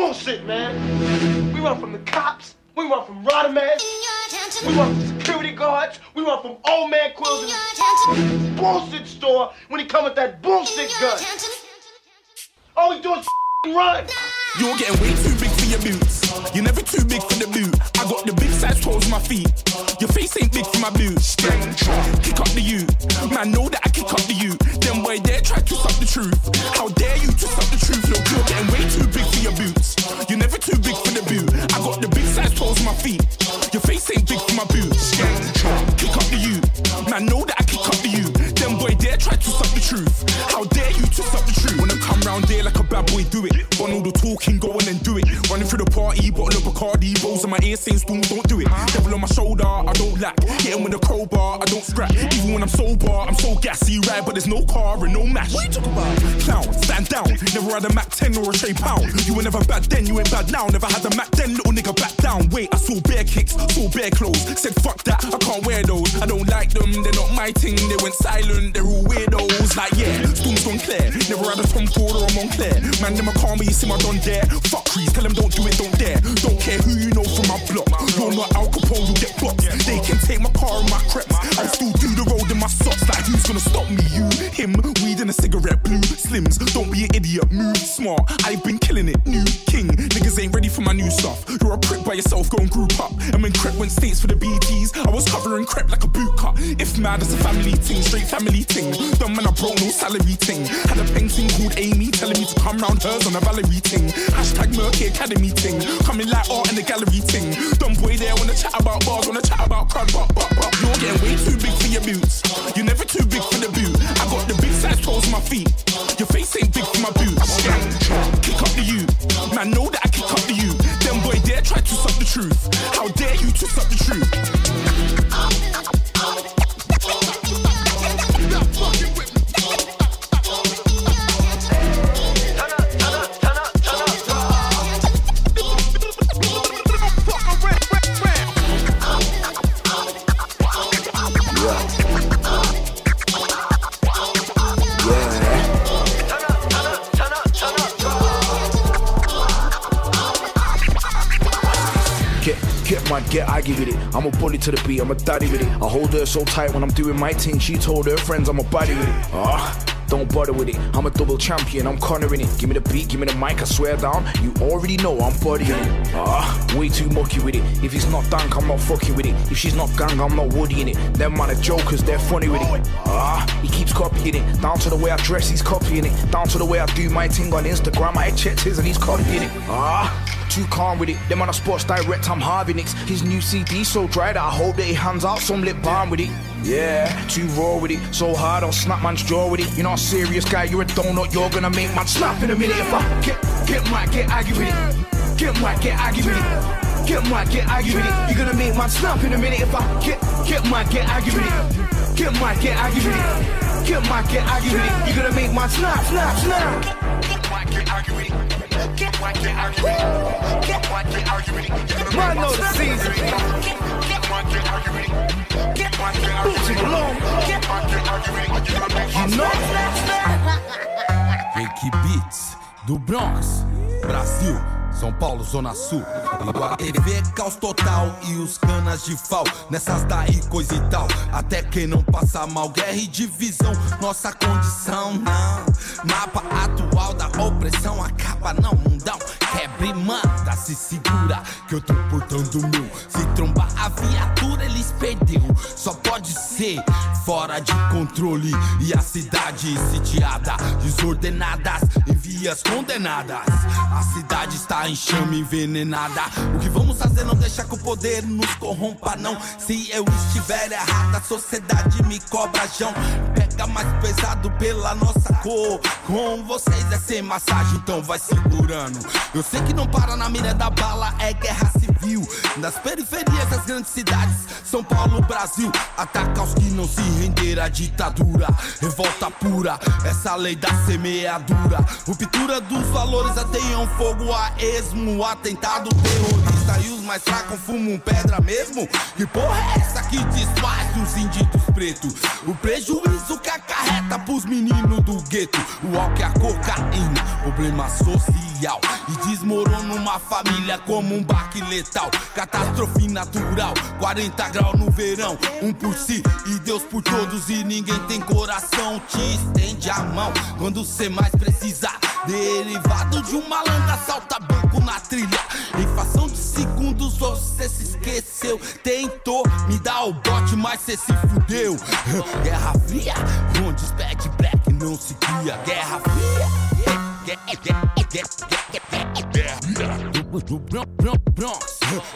bullshit, man. We run from the cops. We run from Rodamans. We run from security guards. We run from old man Quills in the bullshit store when he come with that bullshit gun. All we do is run. You're getting way too big for your boots. You're never too big for the boot. I got the big size toes on my feet. Your face ain't big for my boots. Kick up the you. Man, know that I kick up the you. Them boy dare try to suck the truth. How dare you to suck the truth? Look, you're getting way too big for your boots. You're never too big for the boot. I got the big size toes on my feet. Your face ain't big for my boots. Kick up the you. Man, know that I kick up the you. Them boy dare try to suck the truth. How dare you to suck the truth? When I come round there like a bad boy, do it. On all the talking, go on and do it. Running through the party, bottle of Bacardi, rolls in my ear saying spoons, don't do it. Devil on my shoulder, I don't lack. Hitting with a crowbar, I don't scrap. Even when I'm sober, I'm so gassy, right? But there's no car and no match. What you talking about? Clown, stand down. Never had a Mac 10 or a Shay Pound. You were never bad then, you ain't bad now. Never had a Mac 10, little nigga back down. Wait, I saw bare kicks, saw bare clothes. Said fuck that, I can't wear those. I don't like them, they're not my thing. They went silent, they're all weirdos. Like yeah, Storm's gone clear. Never had a Tom Ford or a Montclair. Man, them a calm, but you see my don dare. Fuck crease, tell them don't do it, don't dare. Don't care who you know from my block. You're not Al Capone, you'll get blocked. They can take my car and my creps. I'll still do the road in my socks. Like who's gonna stop me? You, him, weed and a cigarette, blue slims. Don't be an idiot, move smart. I've been killing it, new king. Niggas ain't ready for my new stuff. You're a prick by yourself, go and group up. And when Crep went states for the BTs, I was covering Crep like a boot cut. If mad, it's a family ting, straight family ting. Dumb man, I broke no salary ting. Had a painting called Amy telling me to come round hers on a Valerie ting. Hashtag Murky Academy ting. Coming like art in the gallery ting. Dumb boy there wanna chat about bars, wanna chat about crud, but. You're getting way too big for your boots. You're never too big for the boot. I got the big size toes on my feet. Your face ain't big for my boots. Kick up the you. Man, know that I kick up the you. Them boy dare try to suck the truth. How dare you to suck the truth? Get aggy with it. I'm a bully to the beat, I'm a daddy with it. I hold her so tight when I'm doing my thing. She told her friends I'm a baddie with it. Don't bother with it. I'm a double champion, I'm cornering it. Give me the beat, give me the mic, I swear down. You already know I'm bodying it. Way too mucky with it. If he's not dank, I'm not fucking with it. If she's not gang, I'm not woody in it. Them man are jokers, they're funny with it. He keeps copying it. Down to the way I dress, he's copying it. Down to the way I do my thing on Instagram, I checked his and he's copying it. Too calm with it. Them on a Sports Direct, I'm Harvey Nicks. His new CD so dry that I hope that he hands out some lip balm with it. Yeah, too raw with it. So hard I'll snap man's jaw with it. You're not a serious guy, you're a donut. You're gonna make man snap in a minute. If I get mad, get aggy with it. Get mad, get aggy with it. Get mad, get aggy with it. You're gonna make man snap in a minute. If I get mad, get aggy with it. Get mad, get aggy with it. Get mad, get aggy with it. You're gonna make man snap. Get mad, get aggy with it. Get mad, get aggy with it. Get mad, get aggy with it. Man know the season. Get mad, get aggy with it. Get mad, get aggy with it. Get mad, get aggy with it. You know? Ricky Beats, do Bronx, Brasil, São Paulo, Zona Sul. A TV caos total e os canas de fal. Nessas daí coisa e tal. Até quem não passa mal, guerra e divisão. Nossa condição não. Mapa atual da opressão acaba não mundão. Quebra e manda, se segura que eu tô portando mil. Se trombar a viatura eles perdeu. Só pode ser fora de controle. E a cidade sitiada, desordenadas em vias condenadas. A cidade está em chama envenenada. O que vamos fazer não deixa que o poder nos corrompa não. Se eu estiver errado a sociedade me cobra jão. Pega mais pesado pela nossa cor. Com vocês é sem massagem, então vai segurando. Eu sei que não para na mira da bala, é guerra civil. Nas periferias das grandes cidades, São Paulo, Brasil. Ataca os que não se renderam à ditadura. Revolta pura, essa lei da semeadura. Ruptura dos valores, ateiam fogo a esmo. Atentado terrorista e os mais fracos fumam pedra mesmo. Que porra é essa que desfaz os inditos pretos? O prejuízo que acarreta pros meninos do gueto. O álcool é a cocaína, problema social. social e desmorona uma família como um baque letal. Catástrofe natural, 40 graus no verão. Um por si e Deus por todos e ninguém tem coração. Te estende a mão quando cê mais precisar. Derivado de um malandro, assalta banco na trilha. Em fração de segundos você se esqueceu. Tentou me dar o bote, mas cê se fudeu. Guerra fria, onde os bad black não se cria. Guerra fria. Do Bronx.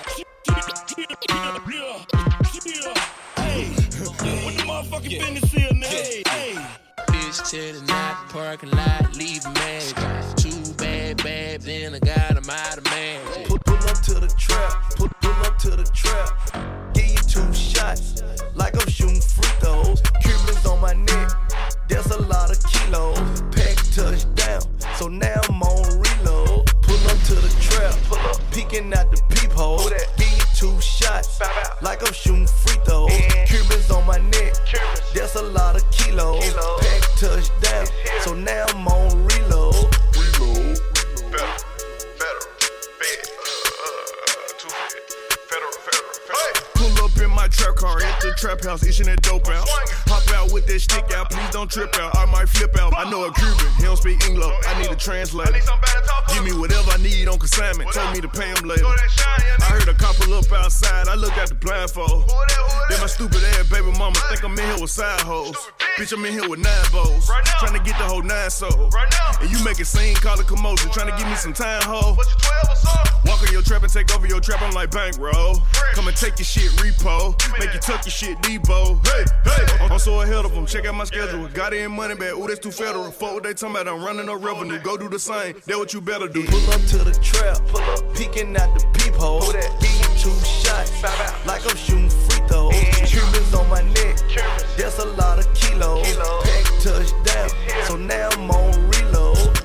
Hey, what the motherfucking business here, nigga? Hey. Bitch to the night, parking lot, leave magic. Two bad babs, then I got 'em out of magic. Pull up to the trap, pull up to the trap. Give you 2 shots, like I'm shooting free throws. Cubans on my neck, there's a lot of kilos. Pack touchdown, so now I'm on reload. Pull up to the trap, peeking out the peephole. Give you 2 shots, like I'm shooting free throws. Cubans on my neck, there's a lot of kilos. Pack touchdown, so now I'm on reload. Reload, better, bad, too bad, federal. Pull up in my trap car at the trap house, itching that dope out. Hop out with that stick out, please don't trip out. I might flip out. I know a Cuban, he don't speak English. I need a translator. Give me whatever I need on consignment. Told me to pay him later. I heard a cop pull up outside. I looked at the blindfold. Then my stupid ass baby mama think I'm in here with side hoes. Bitch, I'm in here with 9 bows. Trying to get the whole 9 sold. And you make it seem, call it commotion. Trying to give me some time, ho. Walk on your trap and take over your trap. I'm like bankroll. Come and take your shit repo. Make you tuck your shit Debo. Hey, I'm so ahead of them. Check out my schedule. Got in money back. Ooh, that's too federal. Fuck what they talking about. I'm running no revenue. Go do the same. That's what you better do. Pull up to the trap. Peeking out the peephole. Give you 2 shots. Like I'm shooting free throws. Cubans on my neck. There's a lot of kilos. Pack touchdown. So now I'm on reload.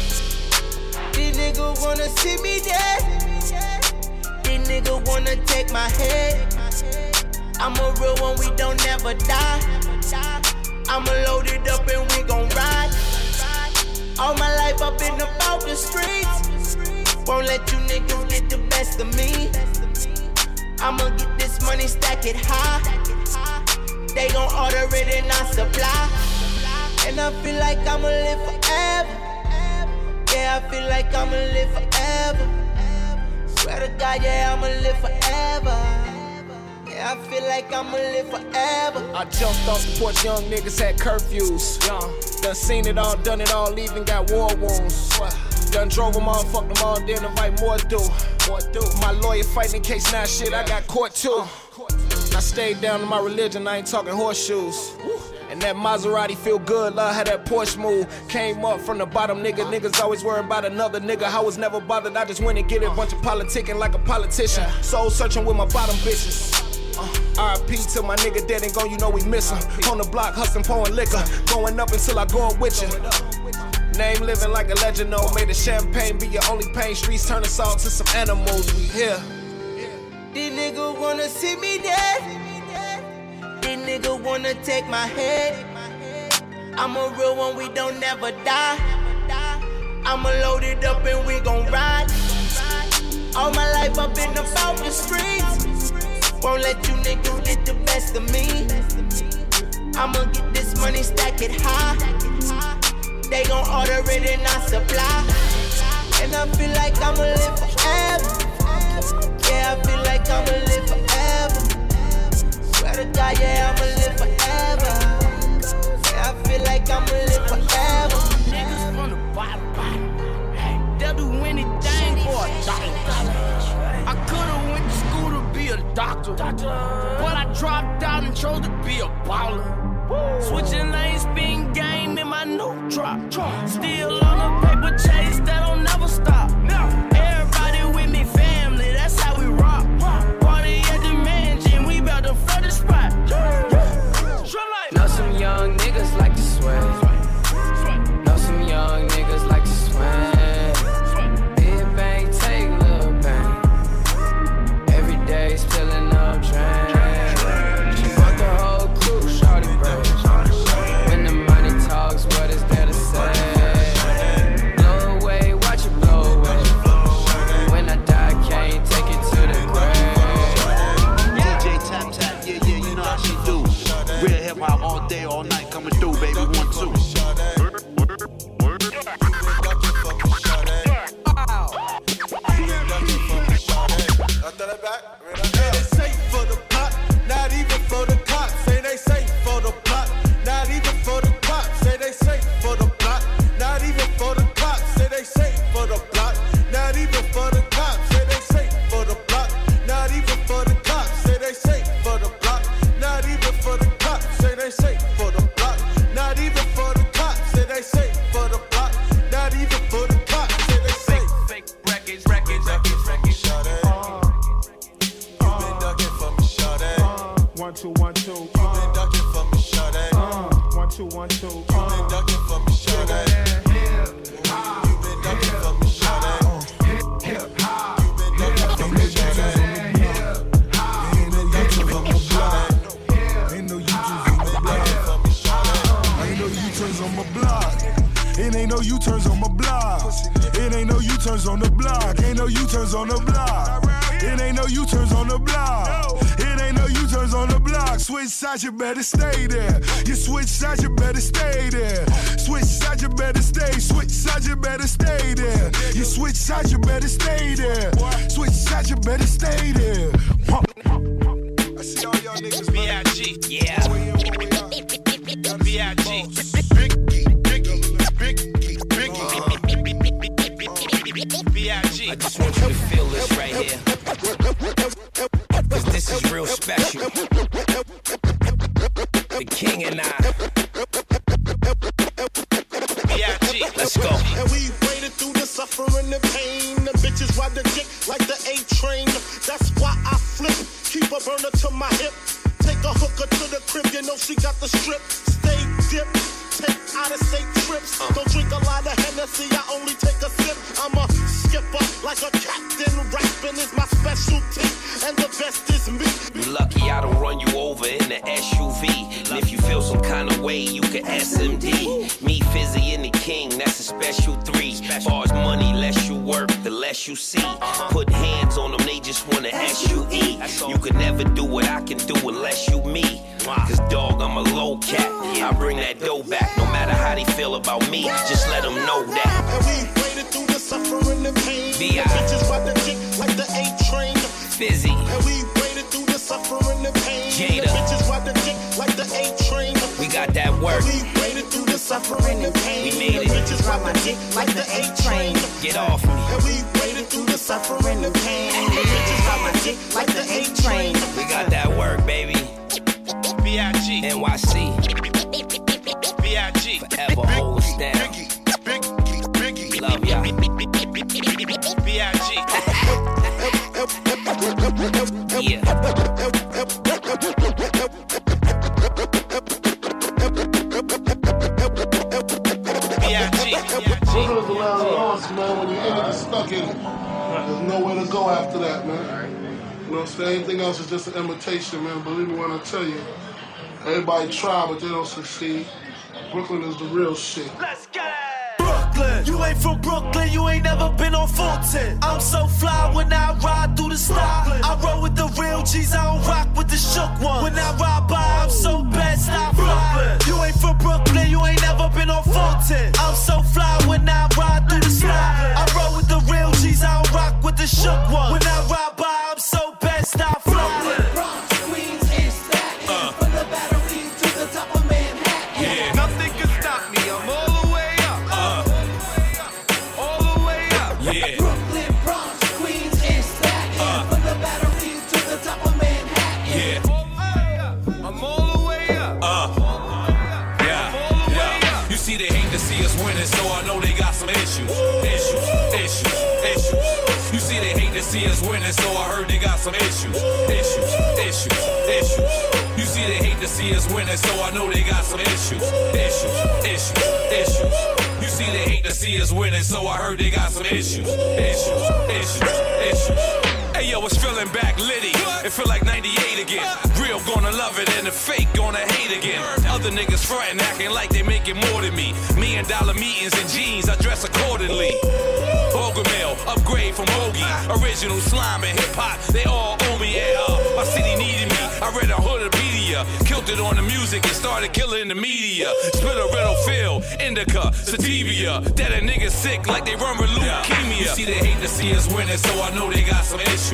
These niggas wanna see me dead. These niggas wanna take my head. I'm a real one, we don't never die. I'ma load it up and we gon' ride. All my life I've been about the streets. Won't let you niggas get the best of me. I'ma get this money, stack it high. They gon' order it and I supply. And I feel like I'ma live forever. Yeah, I feel like I'ma live forever. Swear to God, yeah, I'ma live forever. Yeah, I feel like I'ma live forever. I jumped off the porch, young niggas had curfews. Done seen it all, done it all, even got war wounds. Done drove them all, fucked them all, then invite more do. My lawyer fighting in case now shit, I got court too. I stayed down to my religion, I ain't talking horseshoes. And that Maserati feel good, love how that Porsche move. Came up from the bottom, niggas always worried about another nigga. I was never bothered, I just went and get it. Bunch of politicking like a politician. Soul searching with my bottom bitches. R.I.P. to my nigga dead and gone, you know we miss him. On the block, hustling, pouring liquor. Going up until I go up with you. Name living like a legend, no. Made the champagne be your only pain. Streets turn us all to some animals, we here. These niggas wanna see me dead. These niggas wanna take my head. I'm a real one, we don't never die. I'ma load it up and we gon' ride. All my life I've been about the streets. Won't let you niggas get the best of me. I'ma get this money, stack it high. They gon' order it and I supply. And I feel like I'ma live forever. Yeah, I feel like I'ma live forever. Swear to God, yeah, I'ma live forever. Yeah, I feel like I'ma live forever. Niggas from the bottom, hey, they'll do anything for a dollar. I could've went to school to be a doctor, but I dropped out and chose to be a baller. Switching lanes, spin game in my new drop. Still on the paper chase that don't never stop. Everybody with me, family, that's how we rock. Party at the mansion, we bout to flood the spot. Know some young niggas like to swing. Know some young niggas like to swing. Big bang, take little bang. Every day spilling up drain. She bought the whole crew, shawty bro. When the money talks, what is there to say? Blow away records. You been ducking for me, shawty. 1 2 1 2. You been ducking for me, shawty. 1 2 1 2. You been ducking for me, shawty. You been ducking for me, shawty. Hip hop. You been ducking for me, shawty. You been ducking for me, shawty. Ain't no U-turns on my block. It ain't no U-turns on my block. It ain't no U-turns on the block. Ain't no U-turns on the block. It ain't no U-turns on the block. It ain't no U-turns on the block. Switch sides, you better stay there. You switch sides, you better stay there. Switch sides, you better stay. Switch sides, you better stay there. You switch sides, you better stay there. Switch sides, you better stay there. I see all y'all niggas. B.I.G. Yeah. B.I.G. I just want you to feel this right here, cause this is real special. The king and I. B.I.G. Let's go. And we waited through the suffering and pain. The bitches ride the dick like the A train. That's why I flip. Keep a burner to my hip. Take a hooker to the crib, you know she got the strip. Stay dip. Take out-of-state trips. Don't drink a lot of Hennessy, I only take a sip. I'm a skipper, like a captain. Rapping is my specialty, and the best is me. You lucky I don't run you over in the SUV. And if you feel some kind of way, you can SMD. Me, Fizzy, and the king, that's a special 3. Far as money, less you work, the less you see. Put hands on them, they just wanna SUE. You could never do what I can do unless you me. Cause dog, I'm a low cat. I bring that dough back, no matter how they feel about me. Just let them know that. And we waited through the suffering and pain. The bitches ride the dick like the A train. Fizzy. And we waited through the suffering and pain. Jada. The bitches ride the dick like the A train. We got that work. And we waited through the suffering and pain. We made it. The bitches ride the dick like the A train. Get off me. And we waited through the suffering and pain. The bitches ride the dick like the A train. We got that work, baby. B.I.G. NYC. B.I.G. Forever hold us down. Love y'all. B.I.G. Yeah. Brooklyn is the land of lost, man. When you're in it, you're stuck in it. There's nowhere to go after that, man. You know what I'm saying? Anything else is just an imitation, man. Believe me when I tell you. Everybody try, but they don't succeed. Brooklyn is the real shit. Let's get it! Brooklyn, you ain't from Brooklyn, you ain't never been on Fulton. I'm so fly when I ride through the style. I roll with the real G's, I don't rock with the shook ones. When I ride by, I'm so best, I fly. You ain't from Brooklyn, you ain't never been on Fulton. I'm so fly when I ride through the slide. I roll with the real G's, I don't rock with the shook ones. When I ride by, I'm so best, I fly. Bronx, Queens, and Staten. From the Battery to the top of Manhattan. Yeah. Nothing can stop me, I'm all the way up. All the way up. Yeah. Brooklyn, Bronx, Queens, and Staten. From the Battery to the top of Manhattan. Yeah. I'm all the way up. Yeah. You see, they hate to see us winning, so I know they got some issues. You see, they hate to see us winning, so I heard they got some issues. You see, they hate to see us winning, so I know they got some issues. You see, they hate to see us winning, so I heard they got some issues. Hey yo, it's feeling back litty. It feel like 98 again. Real gonna love it and the fake gonna hate again. Other niggas frontin', acting like they making more than me. $1 million meetings and jeans, I dress accordingly. Ogre upgrade from Hoagie. Original slime and hip hop, they all owe me. Yeah, my city needed me. I read a Hoodipedia, killed it on the music and started killing the media. Spit a riddle fill, indica, sativia. That a nigga sick like they run with leukemia. You see, they hate to see us winning, so I know they got some issues.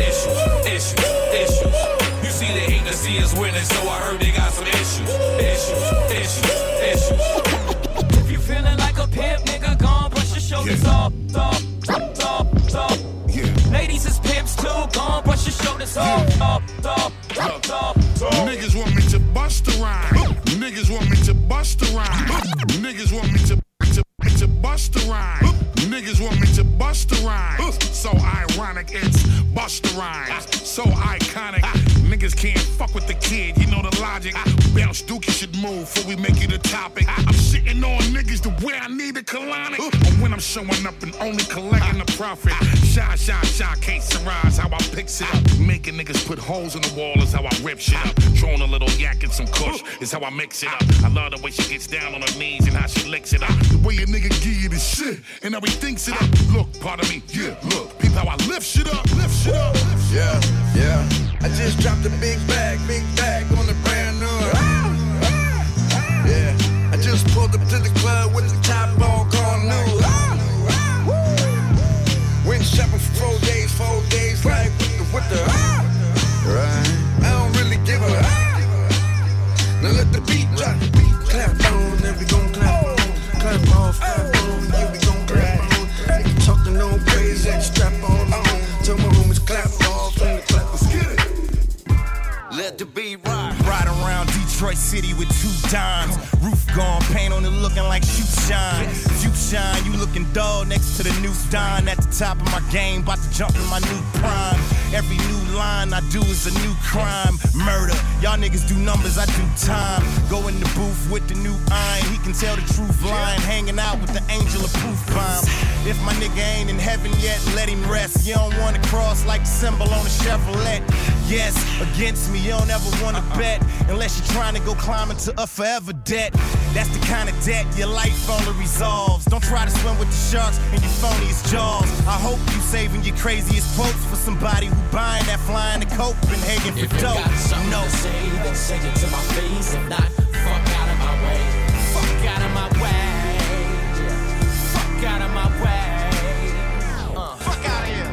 You see, they hate to see us winning, so I heard they got some issues. If you feeling like a pimp, nigga, gon' brush your shoulders off. Ladies is pimps too, gon' brush your shoulders off. Niggas want me to bust a rhyme. Niggas want me to bust a rhyme. Niggas want me to bust a rhyme. Niggas want me to bust a rhyme. ironic. It's Busta Rhymes, so iconic. Niggas can't fuck with the kid, you know the logic. Bounce Dookie should move before we make it a topic. I'm shitting on niggas the way I need a colonic. Or when I'm showing up and only collecting the profit. Shy, can't surprise how I picks it up. Making niggas put holes in the wall is how I rip shit up. Throwing a little yak and some kush is how I mix it up. I love the way she gets down on her knees and how she licks it up. The way a nigga give you the shit and how he thinks it up. Look, pardon me, yeah, look. Peep how I lift shit up, lift shit up. Yeah. I just dropped a big bag on the brand new. Yeah, I just pulled up to the club with the top all gone new. Went shopping for 4 days, like with the right. I don't really give a now let the beat drop. Clap on, then we gon' clap on. Clap off, yeah, we gon' clap on. Talking no crazy, strap on. Tell my homies clap off, and the clap, let's get it. Let the beat rock. Ride around Detroit City with 2 dimes. Roof gone, paint on it looking like shoe shine. You shine, you looking dull next to the new Stein. At the top of my game, about to jump in my new prime. Every new line I do is a new crime. Murder, y'all niggas do numbers, I do time. Go in the booth with the new iron. He can tell the truth line. Hanging out with the angel of proof bomb. If my nigga ain't in heaven yet, let him rest. You don't wanna cross like the symbol on a Chevrolet. Yes, against me, you don't ever wanna bet. Unless you're trying to go climb into a forever debt. That's the kind of debt your life only resolves. Don't try to swim with the sharks in your phoniest jaws. I hope you saving your craziest quotes for somebody who buying that flying to Copenhagen for dope. If you got something to say, then say it to my face. If not, fuck out of my way. Fuck out of my way. Fuck out of my way. Fuck out of here.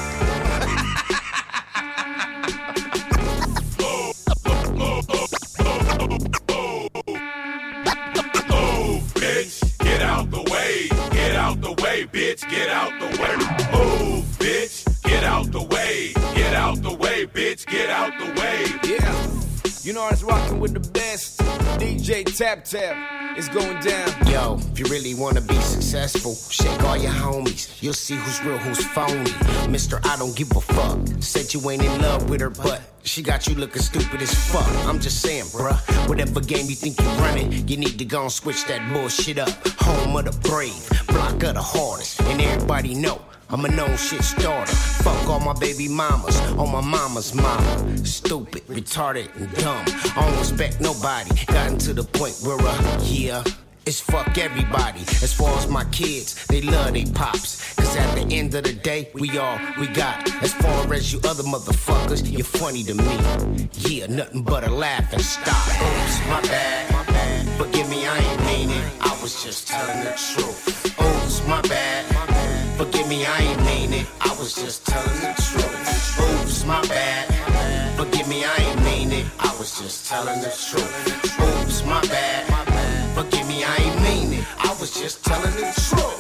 Bitch, get out the way. Get out the way, bitch. Get out the way. Move, bitch. Get out the way. Get out the way, bitch. Get out the way. Yeah. You know I was rocking with the best. DJ Tap Tap. It's going down. Yo, if you really wanna be successful, shake all your homies. You'll see who's real, who's phony. Mr. I don't give a fuck. Said you ain't in love with her, but she got you looking stupid as fuck. I'm just saying, bruh. Whatever game you think you're running, you need to go and switch that bullshit up. Home of the brave, block of the hardest, and everybody know I'm a known shit starter. Fuck all my baby mamas, on my mama's mama. Stupid, retarded, and dumb. I don't respect nobody. Gotten to the point where, yeah, it's fuck everybody. As far as my kids, they love they pops. Cause at the end of the day, we all we got. As far as you other motherfuckers, you're funny to me. Yeah, nothing but a laugh and stop. Oops, my bad. Forgive me, I ain't mean it. I was just telling the truth. Oops, my bad. Forgive me, I ain't mean it. I was just telling the truth. Oops, my bad. Forgive me, I ain't mean it. I was just telling the truth. Oops, my bad. Forgive me, I ain't mean it. I was just telling the truth.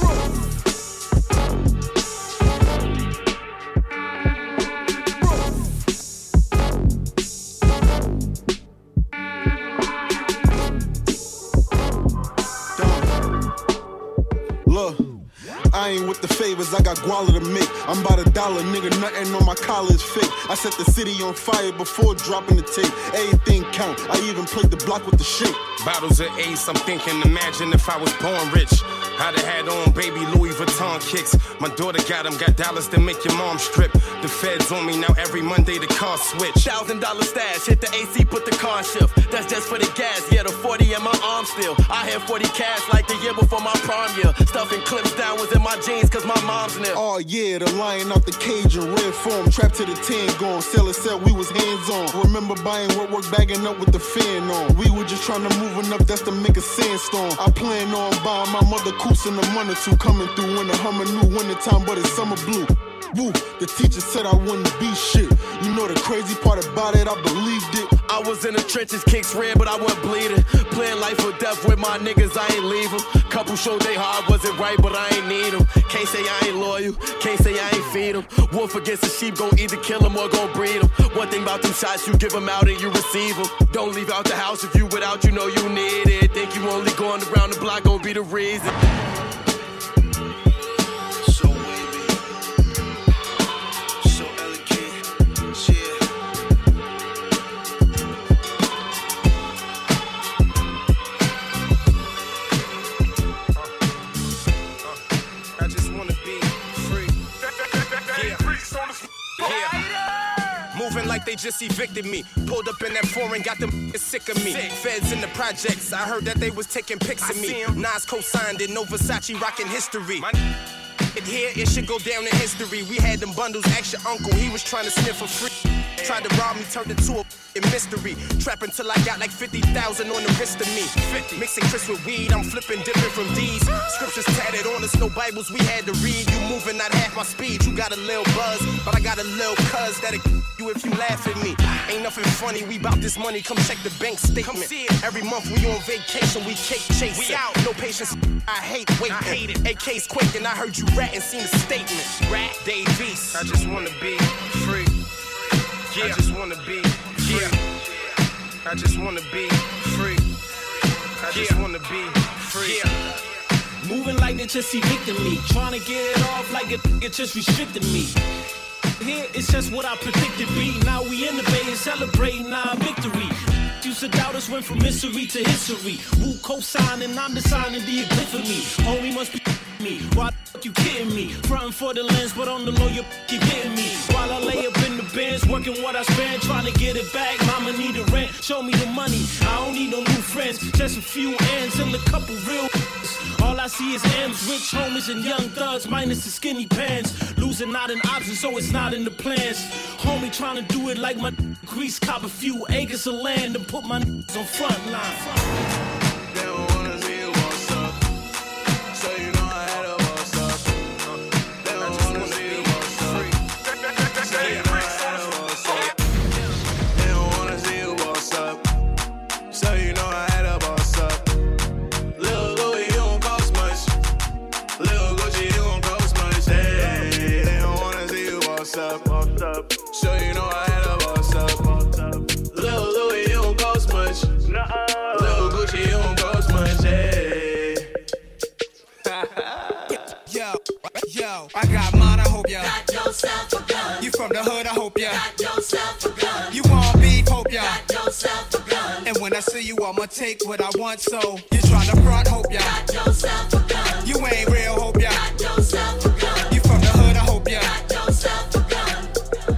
Look, I ain't with the favors, I got guala to make. I'm about $1, nigga, nothing on my collar is fake. I set the city on fire before dropping the tape. Everything count, I even played the block with the shape. Bottles of Ace, I'm thinking, imagine if I was born rich. I'd have had on baby Louis Vuitton kicks. My daughter got them, got dollars to make your mom strip. The feds on me now every Monday the car switch. $1,000 stash, hit the AC, put the car shift. That's just for the gas, yeah, the 40 in my arm still. I had 40 cash like the year before my prom year. Stuffing clips down was in my jeans cause my mom's nip. Oh yeah, the lion out the cage in red form. Trapped to the 10 gone, seller said we was hands on. Remember buying work bagging up with the fan on. We were just trying to move enough that's to make a sandstorm. I plan on buying my mother Coos in a month or two. Coming through in the Hummer new wintertime, but it's summer blue. Woo, the teacher said I wouldn't be shit. You know the crazy part about it, I believed it. I was in the trenches, kicks red, but I wasn't bleeding. Playing life or death with my niggas, I ain't leave them. Couple showed they hard, wasn't right, but I ain't need them. Can't say I ain't loyal, can't say I ain't feed them. Wolf against the sheep, gon' either kill them or gon' breed them. One thing about them shots, you give them out and you receive them. Don't leave out the house if you without, you know you need it. Think you only going around the block, gon' be the reason. moving like they just evicted me. Pulled up in that foreign, got them sick of me. Feds in the projects, I heard that they was taking pics of me. Nas co-signed it, no Versace rockin' history. Here, it should go down in history. We had them bundles, ask your uncle, he was trying to sniff for free. Tried to rob me, turned it to a mystery. Trapping till I got like 50,000 on the wrist of me. 50. Mixing Chris with weed, I'm flipping, dipping from D's. Scriptures tatted on us, no Bibles we had to read. You moving not half my speed, you got a little buzz, but I got a little cuz that'll you if you laugh at me. Ain't nothing funny, we bout this money, come check the bank statement. Come see it. Every month we on vacation, we cake chasing. We out. No patience, I hate waiting. I hate it. AK's quaking, I heard you ratting, seen a statement. Rat Davies, I just wanna be free. Yeah. I just wanna be free. Yeah. I just wanna be free. I just wanna be free. Yeah. Moving like they just evicted me. Trying to get it off like it just restricted me. Here, it's just what I predicted be. Now we innovating, celebrating our victory. Used to doubt us, went from mystery to history. Who co-signing, I'm designing the epiphany. Homie must be me. Why the fuck you kidding me? Frontin' for the lens, but on the low you keep hitting me. While I lay up in the bins, working what I spend, trying to get it back. Mama need a rent, show me the money. I don't need no new friends, just a few ends and a couple real. All I see is M's, rich homies and young thugs, minus the skinny pants. Losing not an option, so it's not in the plans. Homie trying to do it like my grease, cop a few acres of land and put my on front line. They don't wanna see you boss up, so you know I had a boss up. They don't wanna see you boss up, so you know I had a boss up. They don't wanna see you boss up, so you know I had a boss up. Lil Louis, you don't cost much. Lil Gucci, you don't cost much. Hey, they don't wanna see you boss up, so you know I had a boss up. Lil Louis, you don't cost much. Lil Gucci, you don't cost much. Hey. Yo, I got mine, I hope ya got yourself a gun. You from the hood, I hope ya got yourself a gun. You want beef, hope ya got yourself a gun. And when I see you, I'ma take what I want, so you tryna front, hope ya got yourself a gun. You ain't real, hope ya got yourself a gun. You from the hood, I hope ya got yourself a gun.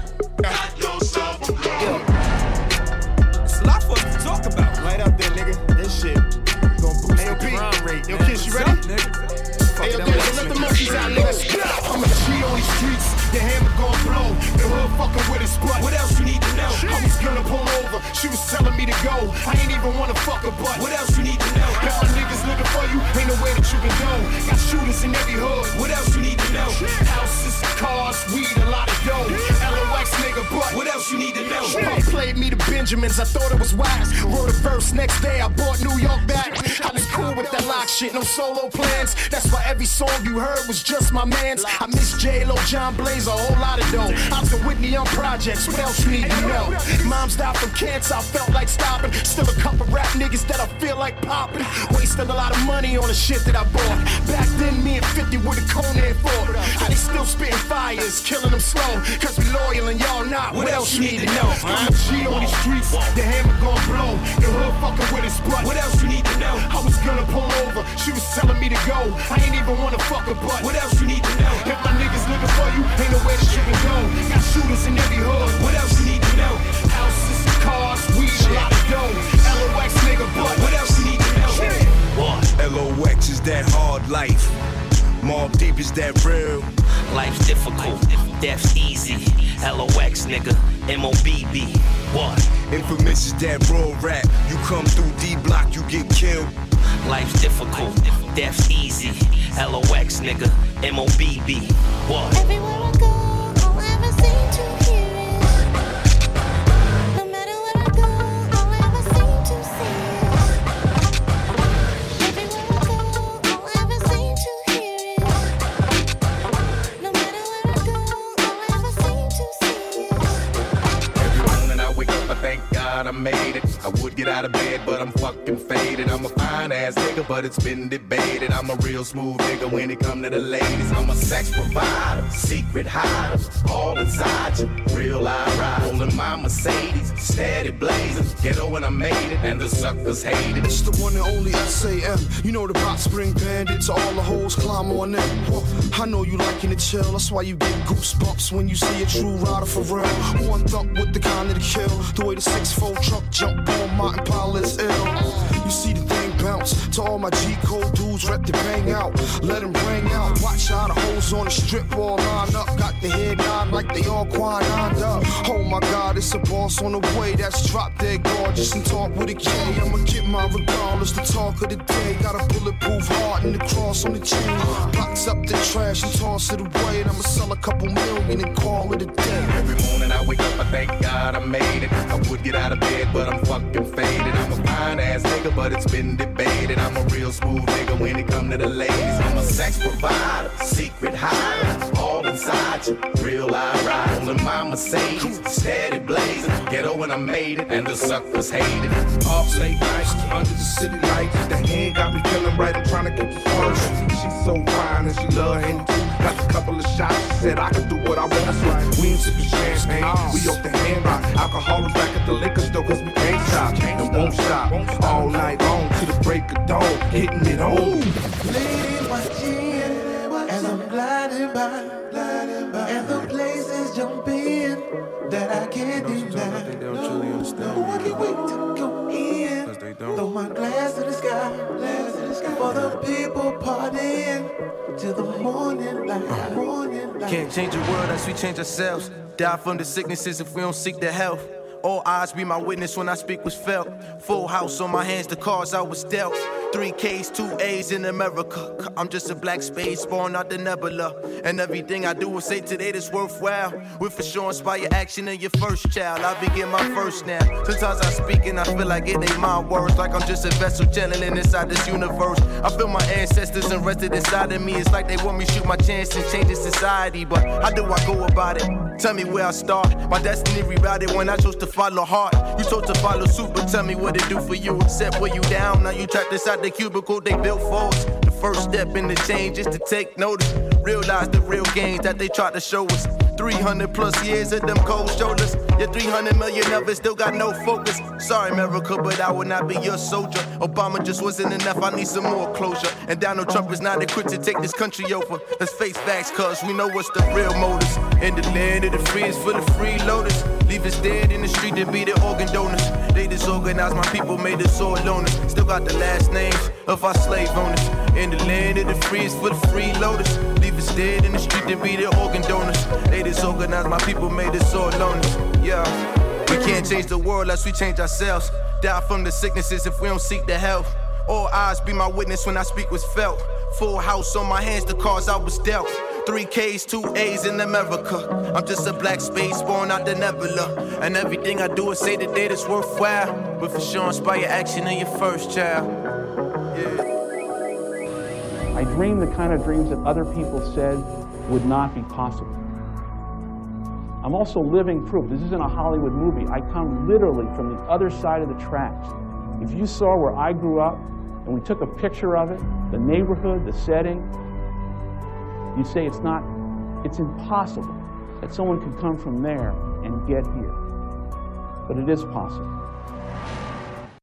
Got yourself a gun. It's a lot for us to talk about. Light up there, nigga. This shit gon' boost the crime rate. Yo, Kiss, you ready? Hey, yo, let the monkeys out, nigga. I'm a G on these streets. The hammer gon' blow. The hood fucking with his butt. What else you need to know? I was gonna pull over. She was telling me to go. I ain't even wanna fuck her butt. What else you need to know? If my niggas looking for you, ain't no way that you can go. Got shooters in every hood. What else you need to know? Houses, cars, weed, a lot of dough. LOX nigga, but what else you need to know? Pop played me the Benjamins. I thought it was wise. Wrote a verse next day. I bought New York back. I was cool with that lock shit. No solo plans. That's why every song you heard was just my man's. I miss J-Lo, John Blaze, a whole lot of dough. I was Whitney on projects, what else you need to know? Mom's died from cancer, I felt like stopping. Still a couple rap niggas that I feel like popping. Wasted a lot of money on the shit that I bought. Back then, me and 50 were the Conan for. How they still spitting fires, killing them slow. Cause we loyal and y'all not, what else you need to know? I'm a G on these streets, the hammer gon' blow. The hood fucking with his butt, what else you need to know? I was gonna pull over, she was telling me to go. I ain't even wanna fuck her butt, what else you need to know? If my niggas looking for you, ain't no way that you can go. Got shooters in every hood, what else you need to know? Houses, cars, weed, a lot of dough. LOX nigga, but what else you need to know? What? LOX is that hard life. Mob Deep is that real. Life's difficult, death's easy. LOX nigga, MOBB. What? Infamous is that raw rap. You come through D-Block, you get killed. Life's difficult, death's easy. LOX nigga, MOBB. What? Everywhere I go, all I ever seem to hear is. No matter where I go, all I ever seem to see is. Everywhere I go, all I ever seem to hear is. No matter where I go, all I ever seem to see is. Every morning I wake up, I thank God. God I made it. I would get out of bed, but I'm fucking faded. I'm a fine ass nigga, but it's been debated. I'm a real smooth nigga when it come to the ladies. I'm a sex provider, secret hider, all inside you. Real live ride, rolling my Mercedes, steady blazing. Ghetto when I made it, and the suckers hate it. It's the one and only SAM. You know the Box Spring Bandits, all the hoes climb on them. I know you liking it chill, that's why you get goosebumps when you see a true rider for real. One thump with the kind of the kill, the way the 6'4" truck jump on Martin Powell is ill. You see the thing bounce, to all my G-code dudes rep the bang out. Let them bring out, watch how the hoes on the strip all line up. Got the head nod like they all quined up. Oh my God, it's a boss on the way that's drop dead gorgeous and talk with a K. I'ma get mine regardless, the talk of the day. Got a bulletproof heart and the cross on the chain. Box up the trash and toss it away, and I'ma sell a couple million and call it a day. Every morning I wake up, I thank God I made it. I would get out of bed, but I'm fucking faded. I'm a fine ass nigga, but it's been debated. I'm a real smooth nigga when it come to the ladies. I'm a sex provider, secret hider, all inside you. Real live ride, rolling my Mercedes, steady blazing. Ghetto when I made it, and the suckers hate it. Off late nights, under the city lights. The hand got me feeling right, I'm trying to get the first. She's so fine and she love him too. Got a couple of shots, she said I can do what I want. That's right. We ain't sipping champagne, we off the hand rock. Alcoholics back at the liquor store, cause we can't stop. And won't stop, all night long to the break of dawn, hitting it home. Lady watching as I'm gliding by, and the places jump in that I can't deny. No, I can't wait to go in. Throw my glass to the sky, for the people partying till the morning light. Can't change the world unless we change ourselves. Die from the sicknesses if we don't seek the health. All eyes be my witness when I speak was felt. Full house on my hands, the cards I was dealt. 3 Ks, 2 A's in America. I'm just a black space born out the nebula. And everything I do is say today that's worthwhile. Will for sure inspire action in your first child. I begin my first now. Sometimes I speak and I feel like it ain't my words. Like I'm just a vessel channeling inside this universe. I feel my ancestors invested inside of me. It's like they want me to shoot my chance and change the society. But how do I go about it? Tell me where I start. My destiny rerouted when I chose to follow hard. You chose to follow suit, but tell me what it do for you. Except when you down, now you trapped inside the cubicle they built for us. The first step in the change is to take notice. Realize the real gains that they try to show us. 300 plus years of them cold shoulders. Yeah, 300 million of it still got no focus. Sorry, America, but I will not be your soldier. Obama just wasn't enough, I need some more closure. And Donald Trump is not equipped to take this country over. Let's face facts, cause we know what's the real motives. In the land of the free is for the freeloaders. Leave us dead in the street to be the organ donors. They disorganized my people, made us all loners. Still got the last names of our slave owners. In the land of the free is for the freeloaders. Leave us dead in the street to be the organ donors. They disorganized my people, made us all loners. Yeah, we can't change the world unless we change ourselves. Die from the sicknesses if we don't seek the health. All eyes be my witness when I speak was felt. Full house on my hands, the cards I was dealt. 3 Ks, 2 A's in America. I'm just a black space born out the nebula. And everything I do is say the day that's worthwhile. But for sure inspire action in your first child. Yeah. I dreamed the kind of dreams that other people said would not be possible. I'm also living proof. This isn't a Hollywood movie. I come literally from the other side of the tracks. If you saw where I grew up and we took a picture of it, the neighborhood, the setting, you'd say it's impossible that someone could come from there and get here. But it is possible.